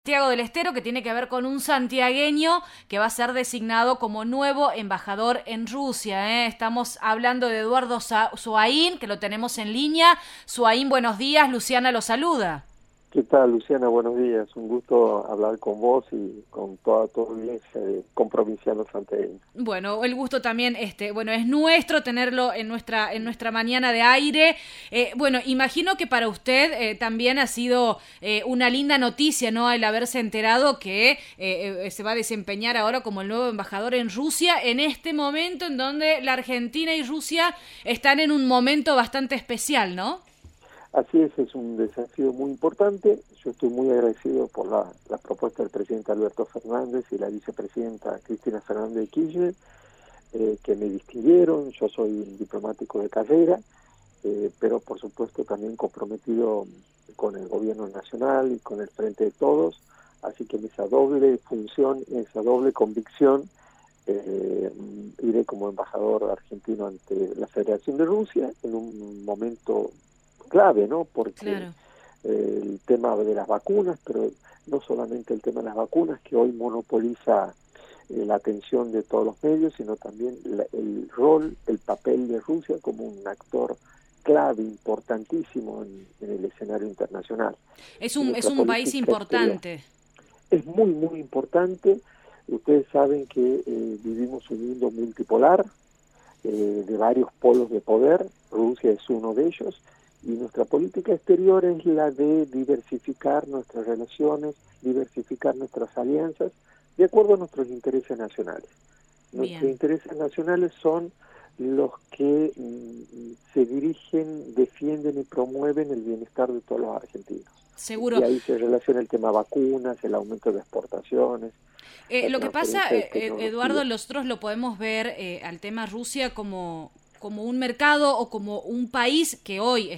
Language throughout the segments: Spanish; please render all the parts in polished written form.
Santiago del Estero, que tiene que ver con un santiagueño que va a ser designado como nuevo embajador en Rusia. Estamos hablando de Eduardo Zoain, que lo tenemos en línea. Zoain, buenos días. Luciana lo saluda. ¿Qué tal, Luciana? Buenos días. Un gusto hablar con vos y con toda tu audiencia de comprovincianos santiagueños. Bueno, el gusto también, bueno, es nuestro tenerlo en nuestra mañana de aire. Bueno, imagino que para usted también ha sido una linda noticia, ¿no? El haberse enterado que se va a desempeñar ahora como el nuevo embajador en Rusia, en este momento en donde la Argentina y Rusia están en un momento bastante especial, ¿no? Así es un desafío muy importante. Yo estoy muy agradecido por la propuesta del presidente Alberto Fernández y la vicepresidenta Cristina Fernández de Kirchner, que me distinguieron. Yo soy un diplomático de carrera, pero por supuesto también comprometido con el gobierno nacional y con el Frente de Todos. Así que en esa doble función, en esa doble convicción, iré como embajador argentino ante la Federación de Rusia en un momento clave, ¿no? Porque Claro. el tema de las vacunas, pero no solamente el tema de las vacunas, que hoy monopoliza la atención de todos los medios, sino también el rol, el papel de Rusia como un actor clave, importantísimo en el escenario internacional. En Es nuestra un país política exterior. importante. Es muy, muy importante. Ustedes saben que vivimos un mundo multipolar, de varios polos de poder. Rusia es uno de ellos, y nuestra política exterior es la de diversificar nuestras relaciones, diversificar nuestras alianzas, de acuerdo a nuestros intereses nacionales. Nuestros Bien. intereses nacionales son los que se dirigen, defienden y promueven el bienestar de todos los argentinos. Seguro. Y ahí se relaciona el tema vacunas, el aumento de exportaciones, la Lo que pasa, transferencia de Eduardo, tecnología. nosotros lo podemos ver al tema Rusia como un mercado o como un país que hoy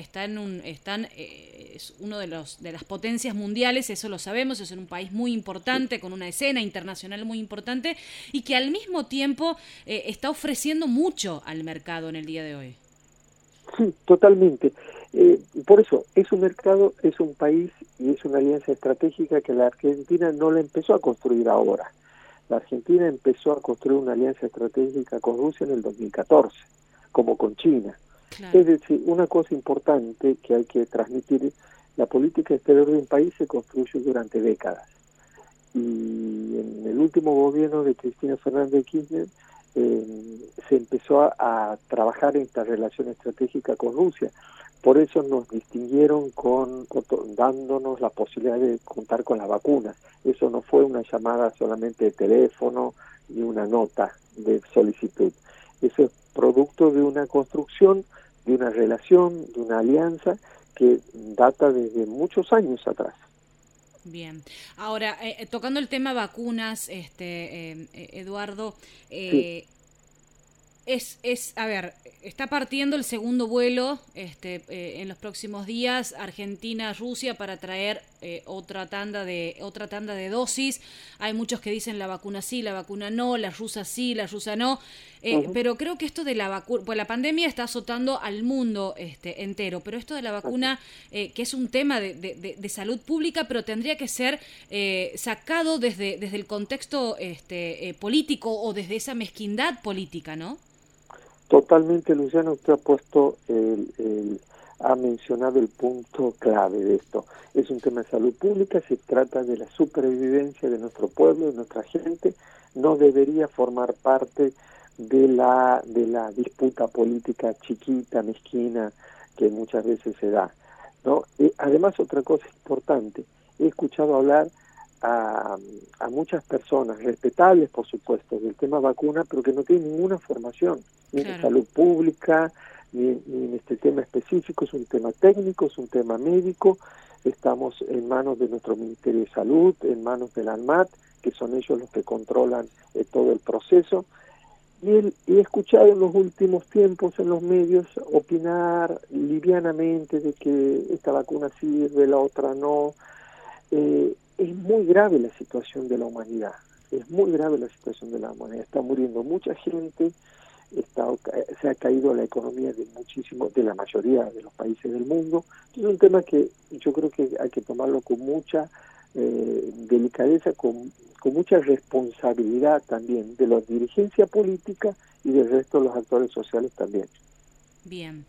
es uno de de las potencias mundiales, eso lo sabemos, es un país muy Sí, importante, con una escena internacional muy importante y que al mismo tiempo está ofreciendo mucho al mercado en el día de hoy. sí, totalmente. Por eso, es un mercado, es un país y es una alianza estratégica que la Argentina no la empezó a construir ahora. La Argentina empezó a construir una alianza estratégica con Rusia en el 2014, como con China. Claro. Es decir, una cosa importante que hay que transmitir: la política exterior de un país se construye durante décadas. Y en el último gobierno de Cristina Fernández de Kirchner se empezó a trabajar en esta relación estratégica con Rusia. Por eso nos distinguieron dándonos la posibilidad de contar con las vacunas. Eso no fue una llamada solamente de teléfono ni una nota de solicitud. Eso es producto de una construcción, de una relación, de una alianza que data desde muchos años atrás. Bien. Ahora, tocando el tema vacunas, Eduardo, Sí. eh, a ver, está partiendo el segundo vuelo en los próximos días Argentina-Rusia para traer otra tanda de dosis. Hay muchos que dicen la vacuna sí, la vacuna no, la rusa sí, la rusa no. Uh-huh. Pero creo que esto de la vacuna, pues la pandemia está azotando al mundo entero, pero esto de la Así. vacuna, que es un tema de salud pública, pero tendría que ser sacado desde el contexto político o desde esa mezquindad política, ¿no? Totalmente, Luciano, usted ha puesto ha mencionado el punto clave de esto. Es un tema de salud pública, se trata de la supervivencia de nuestro pueblo, de nuestra gente. No debería formar parte de la disputa política chiquita, mezquina, que muchas veces se da, ¿no? Además, otra cosa importante: he escuchado hablar a muchas personas, respetables por supuesto, del tema vacuna, pero que no tienen ninguna formación, ni en Claro. salud pública, ni en este tema específico. Es un tema técnico, es un tema médico. Estamos en manos de nuestro Ministerio de Salud, en manos del ANMAT, que son ellos los que controlan todo el proceso. Y he escuchado en los últimos tiempos en los medios opinar livianamente de que esta vacuna sirve, la otra no. Es muy grave la situación de la humanidad, es muy grave la situación de la humanidad. Está muriendo mucha gente, se ha caído la economía de la mayoría de los países del mundo. Es un tema que yo creo que hay que tomarlo con mucha delicadeza, con mucha responsabilidad también de la dirigencia política y del resto de los actores sociales también. Bien.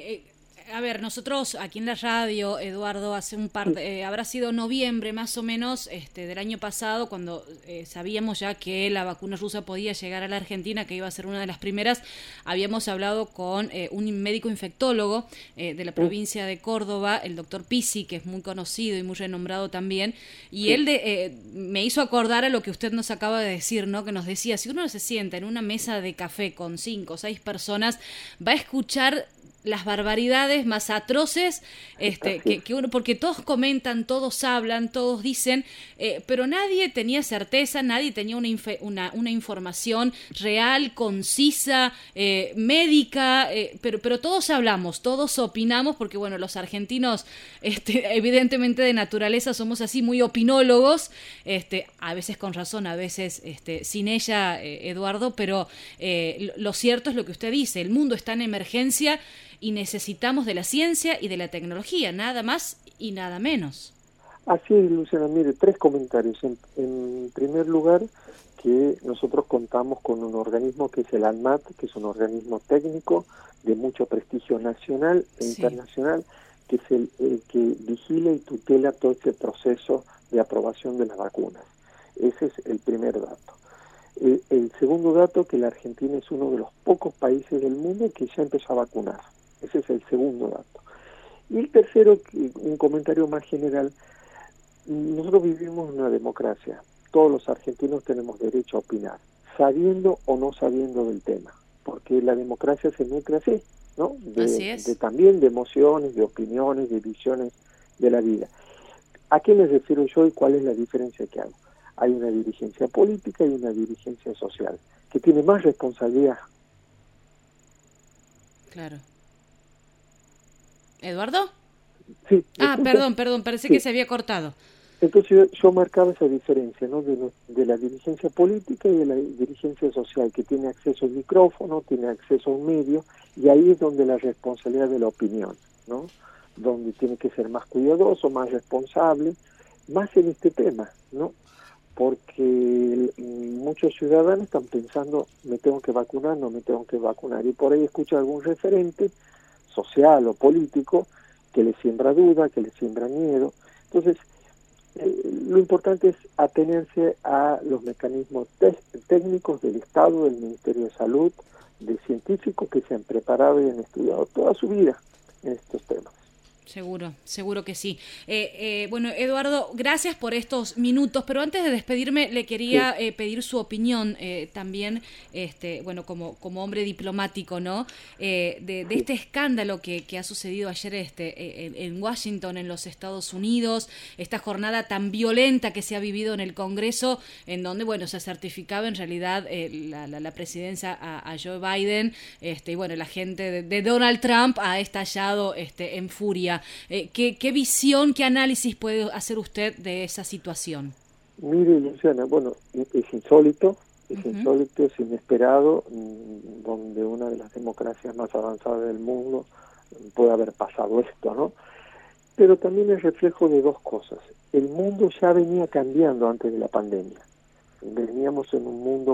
A ver, nosotros aquí en la radio, Eduardo, hace habrá sido noviembre más o menos del año pasado, cuando sabíamos ya que la vacuna rusa podía llegar a la Argentina, que iba a ser una de las primeras, habíamos hablado con un médico infectólogo de la provincia de Córdoba, el doctor Pisi, que es muy conocido y muy renombrado también, y él me hizo acordar a lo que usted nos acaba de decir, ¿no? Que nos decía, si uno se sienta en una mesa de café con 5 o 6 personas, va a escuchar las barbaridades más atroces que uno, porque todos comentan, todos hablan, todos dicen, pero nadie tenía certeza, nadie tenía una información real, concisa, médica, pero todos hablamos, todos opinamos, porque bueno, los argentinos evidentemente de naturaleza somos así muy opinólogos, a veces con razón, a veces sin ella, Eduardo, pero lo cierto es lo que usted dice, el mundo está en emergencia y necesitamos de la ciencia y de la tecnología, nada más y nada menos. Así es, Luciana. Mire, 3 comentarios. En primer lugar, que nosotros contamos con un organismo que es el ANMAT, que es un organismo técnico de mucho prestigio nacional e internacional, que es el que vigila y tutela todo este proceso de aprobación de las vacunas. Ese es el primer dato. El segundo dato, que la Argentina es uno de los pocos países del mundo que ya empezó a vacunar. Ese es el segundo dato. Y el tercero, un comentario más general, nosotros vivimos en una democracia. Todos los argentinos tenemos derecho a opinar, sabiendo o no sabiendo del tema, porque la democracia se nutre así, ¿no? También de emociones, de opiniones, de visiones de la vida. ¿A qué me refiero yo y cuál es la diferencia que hago? Hay una dirigencia política y una dirigencia social, que tiene más responsabilidad. Claro. ¿Eduardo? Sí. Perdón, parece que se había cortado. Entonces yo marcaba esa diferencia, ¿no? De la dirigencia política y de la dirigencia social, que tiene acceso al micrófono, tiene acceso a un medio, y ahí es donde la responsabilidad de la opinión, ¿no? Donde tiene que ser más cuidadoso, más responsable, más en este tema, ¿no? Porque muchos ciudadanos están pensando, me tengo que vacunar, no me tengo que vacunar, y por ahí escucha algún referente social o político que le siembra duda, que le siembra miedo. Entonces, lo importante es atenerse a los mecanismos técnicos del Estado, del Ministerio de Salud, de científicos que se han preparado y han estudiado toda su vida en estos temas. Seguro que sí. Bueno, Eduardo, gracias por estos minutos, pero antes de despedirme le quería pedir su opinión también, bueno, como hombre diplomático, ¿no? De este escándalo que ha sucedido ayer en Washington, en los Estados Unidos, esta jornada tan violenta que se ha vivido en el Congreso, en donde, bueno, se certificaba en realidad la presidencia a Joe Biden, y bueno, la gente de Donald Trump ha estallado en furia. ¿Qué visión, qué análisis puede hacer usted de esa situación? Mire, Luciana, bueno, es insólito, es inesperado, donde una de las democracias más avanzadas del mundo puede haber pasado esto, ¿no? Pero también es reflejo de 2 cosas. El mundo ya venía cambiando antes de la pandemia. Veníamos en un mundo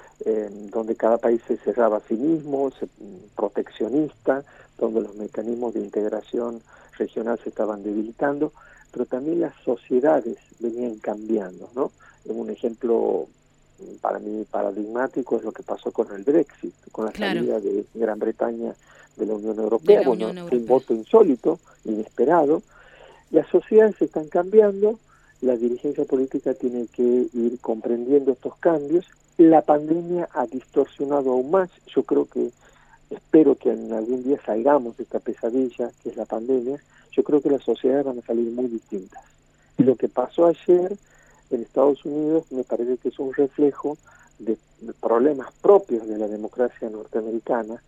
donde cada país se cerraba a sí mismo, proteccionista, donde los mecanismos de integración regional se estaban debilitando, pero también las sociedades venían cambiando, ¿no? Un ejemplo para mí paradigmático es lo que pasó con el Brexit, con la salida de Gran Bretaña de la Unión Europea. Fue un voto insólito, inesperado. Las sociedades están cambiando, la dirigencia política tiene que ir comprendiendo estos cambios. La pandemia ha distorsionado aún más. Yo espero que en algún día salgamos de esta pesadilla que es la pandemia. Yo creo que las sociedades van a salir muy distintas. Y lo que pasó ayer en Estados Unidos me parece que es un reflejo de problemas propios de la democracia norteamericana,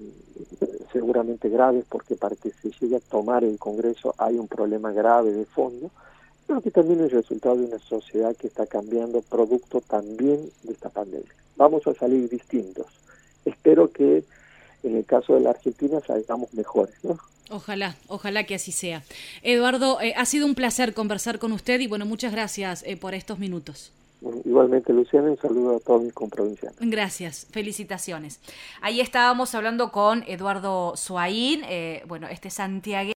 seguramente graves, porque para que se llegue a tomar el Congreso hay un problema grave de fondo, pero que también es el resultado de una sociedad que está cambiando, producto también de esta pandemia. Vamos a salir distintos. Espero que en el caso de la Argentina salgamos mejores, ¿no? Ojalá que así sea. Eduardo, ha sido un placer conversar con usted y bueno, muchas gracias por estos minutos. Igualmente, Luciana, un saludo a todos mis comprovincianos. Gracias, felicitaciones. Ahí estábamos hablando con Eduardo Soaín, bueno, santiagueño.